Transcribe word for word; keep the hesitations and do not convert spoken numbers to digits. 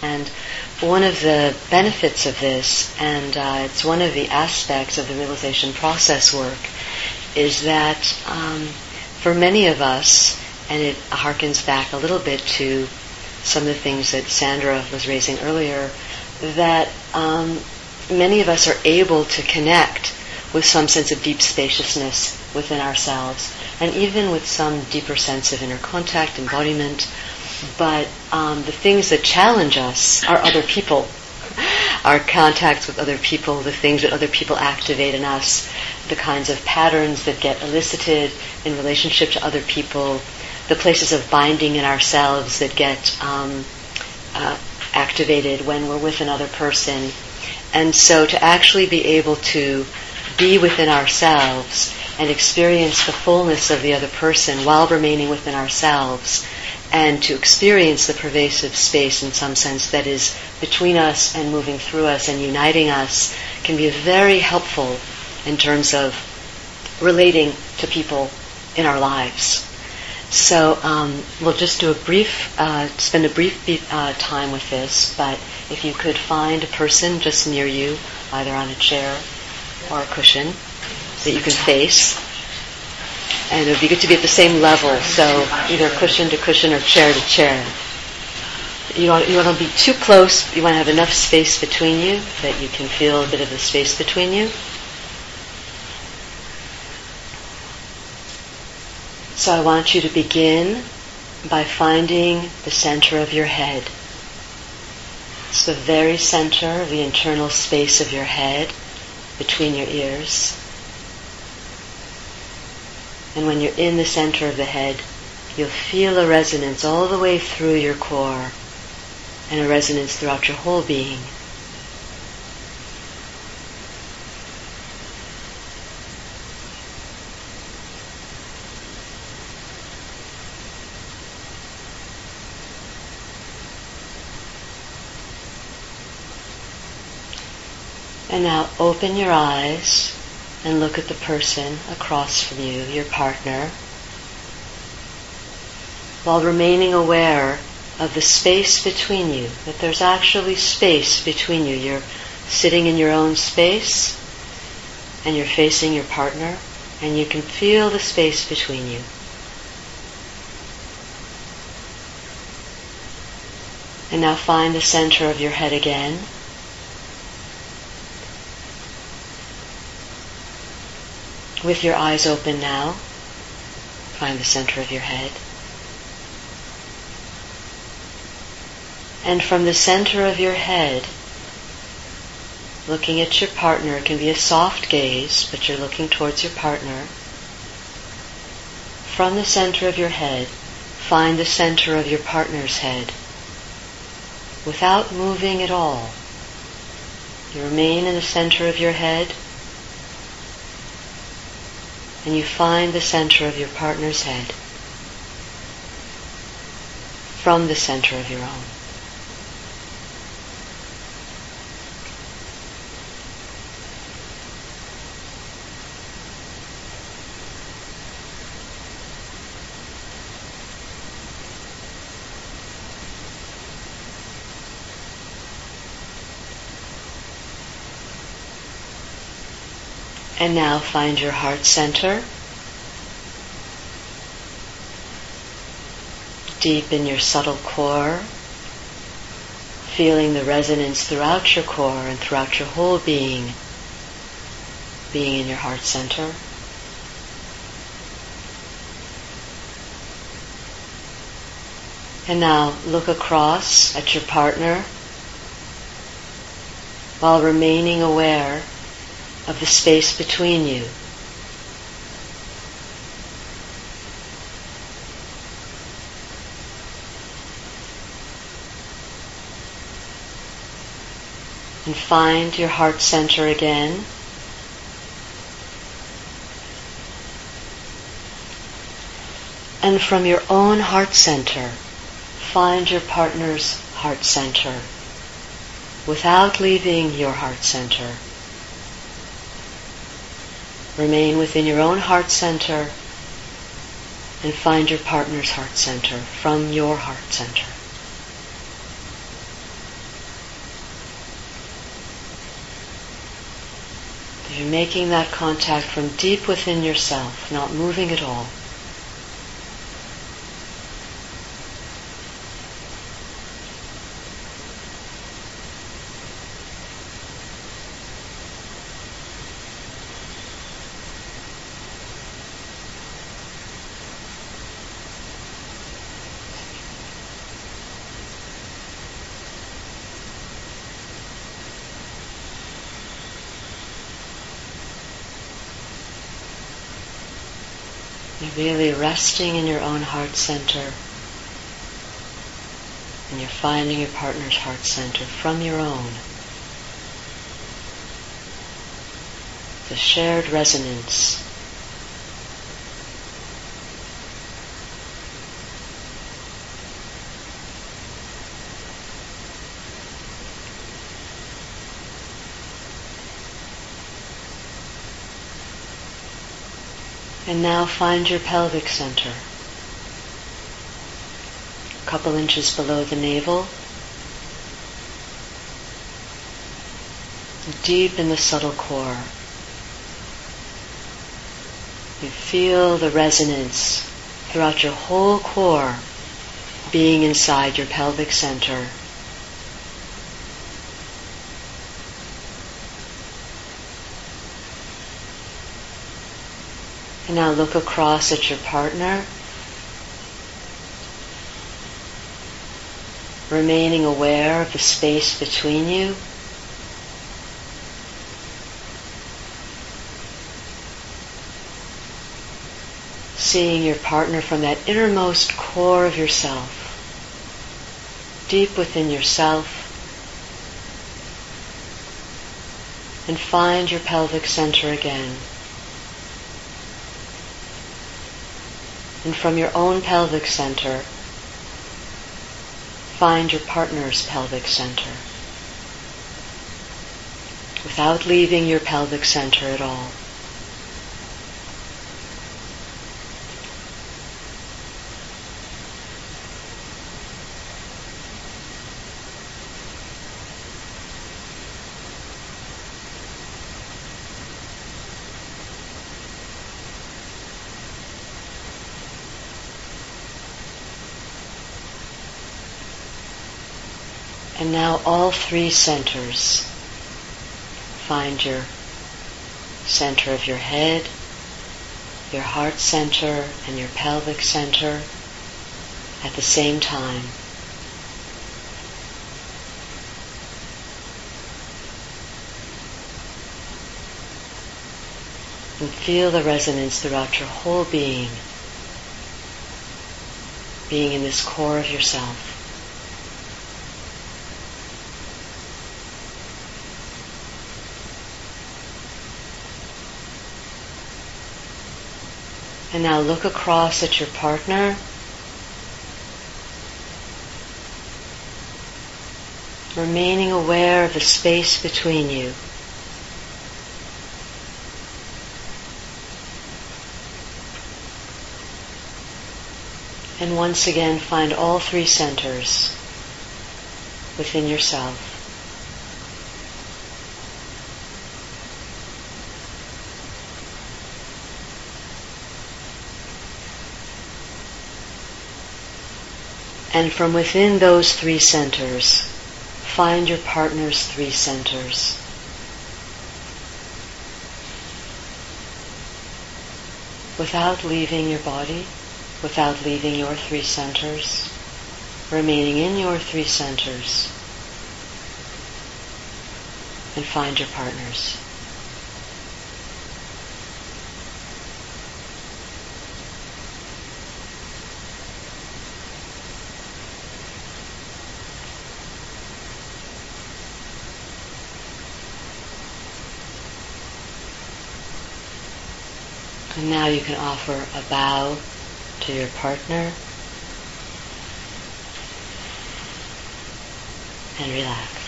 And one of the benefits of this, and uh, it's one of the aspects of the realization process work, is that um, for many of us, and it harkens back a little bit to some of the things that Sandra was raising earlier, that um, many of us are able to connect with some sense of deep spaciousness within ourselves, and even with some deeper sense of inner contact, embodiment. But um, the things that challenge us are other people, our contacts with other people, the things that other people activate in us, the kinds of patterns that get elicited in relationship to other people, the places of binding in ourselves that get um, uh, activated when we're with another person. And so to actually be able to be within ourselves and experience the fullness of the other person while remaining within ourselves, and to experience the pervasive space in some sense that is between us and moving through us and uniting us, can be very helpful in terms of relating to people in our lives. So um, we'll just do a brief, uh, spend a brief uh, time with this, but if you could find a person just near you, either on a chair or a cushion that you can face. And it would be good to be at the same level, so either cushion to cushion or chair to chair. You don't you want to be too close, you want to have enough space between you that you can feel a bit of the space between you. So I want you to begin by finding the center of your head. It's the very center of the internal space of your head, between your ears. And when you're in the center of the head, you'll feel a resonance all the way through your core, and a resonance throughout your whole being. And now open your eyes and look at the person across from you, your partner, while remaining aware of the space between you, that there's actually space between you. You're sitting in your own space and you're facing your partner, and you can feel the space between you. And now find the center of your head again. With your eyes open now, find the center of your head. And from the center of your head, looking at your partner, it can be a soft gaze, but you're looking towards your partner. From the center of your head, find the center of your partner's head. Without moving at all, you remain in the center of your head, and you find the center of your partner's head from the center of your own. And now find your heart center, deep in your subtle core, feeling the resonance throughout your core and throughout your whole being, being in your heart center. And now look across at your partner while remaining aware of the space between you. And find your heart center again. And from your own heart center, find your partner's heart center without leaving your heart center. Remain within your own heart center and find your partner's heart center from your heart center. You're making that contact from deep within yourself, not moving at all. You're really resting in your own heart center, and you're finding your partner's heart center from your own. The shared resonance. And now find your pelvic center. A couple inches below the navel. Deep in the subtle core. You feel the resonance throughout your whole core being inside your pelvic center. And now look across at your partner, remaining aware of the space between you. Seeing your partner from that innermost core of yourself, deep within yourself, and find your pelvic center again. And from your own pelvic center, find your partner's pelvic center, without leaving your pelvic center at all. And now all three centers. Find your center of your head, your heart center, and your pelvic center at the same time. And feel the resonance throughout your whole being, being in this core of yourself. And now look across at your partner, remaining aware of the space between you. And once again find all three centers within yourself. And from within those three centers, find your partner's three centers. Without leaving your body, without leaving your three centers, remaining in your three centers, and find your partner's. And now you can offer a bow to your partner and relax.